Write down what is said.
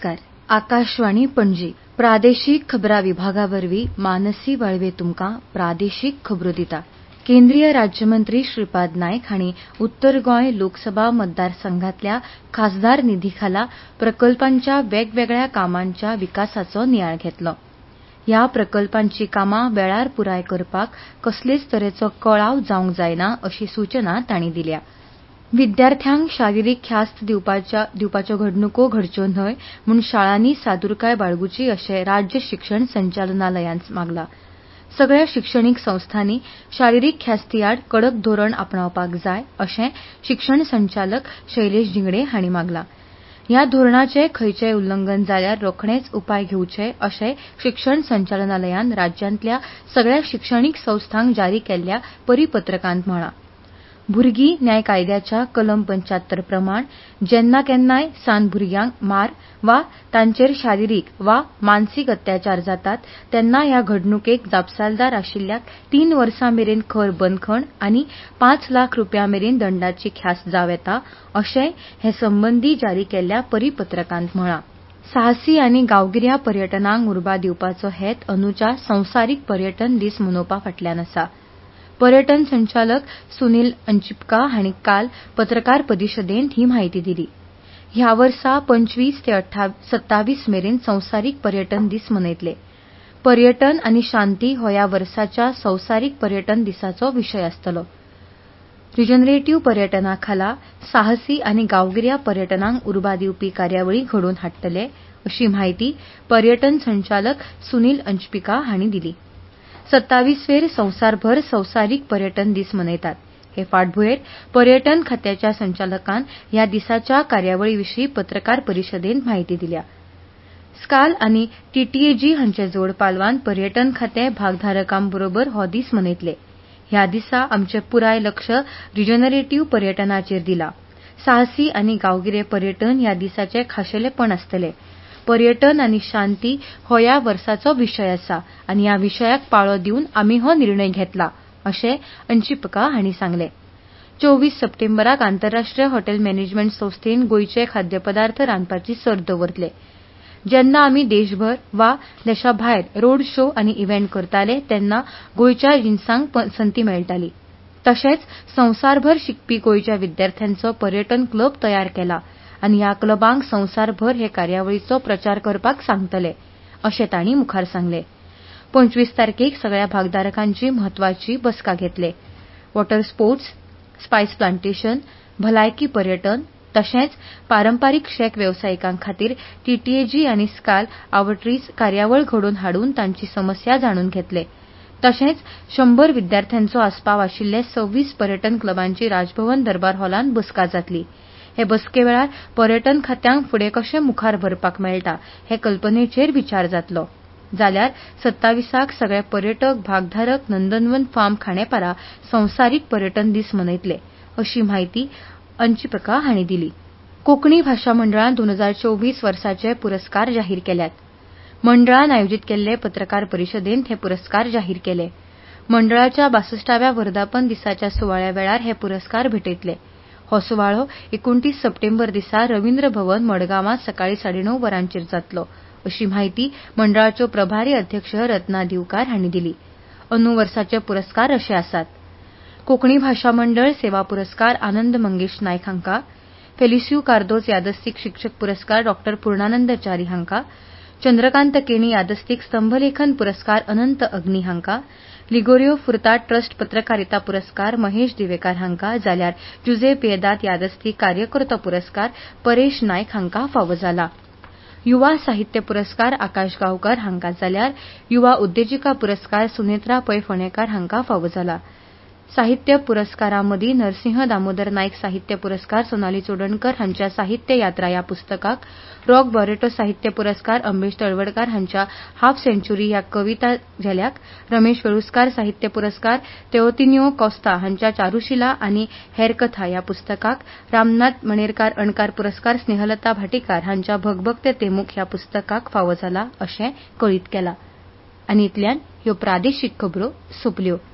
नमस्कार. आकाशवाणी पणजी प्रादेशिक खबरां विभागावरवीं मानसी वाळवे तुमकां प्रादेशिक खबरो दिता. केंद्रीय राज्यमंत्री श्रीपाद नायक हांणी उत्तर गोंय लोकसभा मतदारसंघातल्या खासदार निधीखाला प्रकल्पांच्या वेगवेगळ्या कामांच्या विकासाचो नियाळ घेतलो. ह्या प्रकल्पांची कामां वेळार पुराय करपाक कसलेच तरेचो कळाव जावंक जायना अशी सूचना तांणी दिल्या. विद्यार्थ्यांक शारिरीक ख्यास्त दिवपाच्यो घडणुको घडच्यो न्हय म्हूण शाळांनी सादूरकाय बाळगुची अशें राज्य शिक्षण संचालनालयान मागलां. सगळ्या शिक्षणीक संस्थांनी शारिरीक ख्यास्ती आड कडक धोरण आपणावपाक जाय अशें शिक्षण संचालक शैलेश जिंगडे हांणी मागलां. ह्या धोरणाचें खंयचेय उल्लंघन जाल्यार रोखडेच उपाय घेवचे अशें शिक्षण संचालनालयान राज्यांतल्या सगळ्या शिक्षणीक संस्थांक जारी केल्ल्या परिपत्रकांत म्हळां. भुरगीं न्याय कायद्याच्या कलम 75 प्रमाण जेन्ना केन्नाय सावन भुरग्यांक मार वा तांचेर शारिरीक वा मानसीक अत्याचार जातात तेन्ना ह्या घडणुकेक जापसालदार आशिल्ल्याक 3 वर्सां मेरेन खर बंदखण आनी 5 लाख रुपयां मेरेन दंडाची ख्यास्त जावं येता अशें हे संबंदी जारी केल्ल्या परिपत्रकांत म्हळां. साहसी आनी गांवगिऱ्या पर्यटनाक उर्बा दिवपाचो हेत अंदूच्या संवसारीक पर्यटन दीस मनोवपा फाटल्यान आसा. पर्यटन संचालक सुनील अंचिप्का हांणी काल पत्रकार परिशदेंत ही म्हायती दिली. ह्या वर्सा 25 ते 27 मेरेन संवसारीक पर्यटन दीस मनयतले. पर्यटन आनी शांती हो ह्या वर्साच्या संवसारीक पर्यटन दिसाचो विशय आसतलो. रिजनरेटिव्ह पर्यटना खाला साहसी आनी गांवगिऱ्या पर्यटनाक उर्बा दिवपी कार्यावळी घडोवन हाडटले अशी म्हायती पर्यटन संचालक सुनील अंचिप्का हांणी दिली. 27वेर संवसारभर संवसारीक पर्यटन दीस मनयतात. हे फाटभुंयेर पर्यटन खात्याच्या संचालकान ह्या दिसाच्या कार्यावळीविशीं पत्रकार परिशदेंत म्हायती दिल्या. स्काल आनी टीटीएजी हांचे जोड पालवान पर्यटन खातें भागधारकांबरोबर हो दीस मनयतले. ह्या दिसा आमचें पुराय लक्ष रिजनरेटिव्ह पर्यटनाचेर दिलां. साहसी आनी गांवगिरें पर्यटन ह्या दिसाचें खाशेलेपण आसतलें. पर्यटन आनी शांती हो ह्या वर्साचो विशय आसा आनी ह्या विशयाक पाळो दिवन आमी हो निर्णय घेतला अशें अंचिप्का हांणी सांगलें. 24 सप्टेंबराक आंतरराष्ट्रीय हॉटेल मॅनेजमेंट संस्थेन गोंयचे खाद्यपदार्थ रांदपाची सर्त दवरतले. जेन्ना आमी देशभर वा देशा भायर रोड शो आनी इव्हेंट करताले तेन्ना गोंयच्या जिन्सांक पसंती मेळटाली. तशेंच संवसारभर शिकपी गोंयच्या विद्यार्थ्यांचो पर्यटन क्लब तयार केला आनी ह्या क्लबांक संवसारभर हे कार्यावळीचो प्रचार करपाक सांगतले अशें तांणी मुखार सांगलें. 25 तारखेक सगळ्या भागधारकांची म्हत्वाची बसका घेतले. वॉटर स्पोर्ट्स, स्पायस प्लांटेशन, भलायकी पर्यटन तशेंच पारंपारीक शेक वेवसायिकां खातीर टीटीएजी आनी स्काल आउटरीच कार्यावळ घडोवन हाडून तांची समस्या जाणून घेतले. तशेंच 100 विद्यार्थ्यांचो आस्पाव आशिल्ले 26 पर्यटन क्लबांची राजभवन दरबार हॉलांत बसका जातली. हे बसके वेळार पर्यटन खात्यांक फुडें कशें मुखार व्हरपाक मेळटा हे कल्पनेचेर विचार जातलो. जाल्यार 27 सगळे पर्यटक भागधारक नंदनवन फार्म खांडेपारा संवसारीक पर्यटन दीस मनयतले अशी म्हायती अंचिप्का हांणी दिली. कोंकणी भाशा मंडळान 2024 वर्साचे पुरस्कार जाहीर केल्यात. मंडळान आयोजीत केल्ले पत्रकार परिशदेंत हे पुरस्कार जाहीर केले. मंडळाच्या 62व्या वर्धापन दिसाच्या सुवाळ्या वेळार हे पुरस्कार भेटयतले. हो सुवाळो 29 सप्टेंबर दिसा रवींद्र भवन मडगांवां सकाळी 9:30 वरांचेर जातलो अशी म्हायती मंडळाच्यो प्रभारी अध्यक्ष रत्ना दिवकार हांणी दिली. अंदू वर्साचे पुरस्कार अशे आसात. कोंकणी भाशा मंडळ सेवा पुरस्कार आनंद मंगेश नायक हांकां, फेलिस्यू कार्दोज यादस्तीक शिक्षक पुरस्कार डॉ. पूर्णानंद च्यारी हांकां, चंद्रकांत केणी यादस्तीक स्तंभलेखन पुरस्कार अनंत अग्नी हांकां, लिगोरियो फुर्ताद ट्रस्ट पत्रकारिता पुरस्कार महेश दिवेकार हांकां जाल्यार जुजे पियेदाद यादस्तीक कार्यकर्तो पुरस्कार परेश नायक हांकां फावो जाला. युवा साहित्य पुरस्कार आकाश गांवकार हांकां जाल्यार युवा उद्देजिका पुरस्कार सुनेत्रा पै फोंडेकार हांकां फावो जाला. साहित्य पुरस्कारांमदीं नरसिंह दामोदर नायक साहित्य पुरस्कार सोनाली चोडणकर हांच्या साहित्य यात्रा ह्या पुस्तकाक, रॉक बॉरेटो साहित्य पुरस्कार अमरीश तळवडकार हांच्या हाफ सेंच्युरी ह्या कविता झेल्याक, रमेश वेळुस्कार साहित्य पुरस्कार तेओतिन्यो कॉस्ता हांच्या चारुशिला आनी हेर कथा ह्या पुस्तकाक, रामनाथ मणेरकार अणकार पुरस्कार स्नेहलता भाटीकार हांच्या भगभक्ते तेमूक ह्या पुस्तकाक फावो जाला अशें कळीत केलां. आनी इतल्यान ह्यो प्रादेशीक खबरो सोंपल्यो.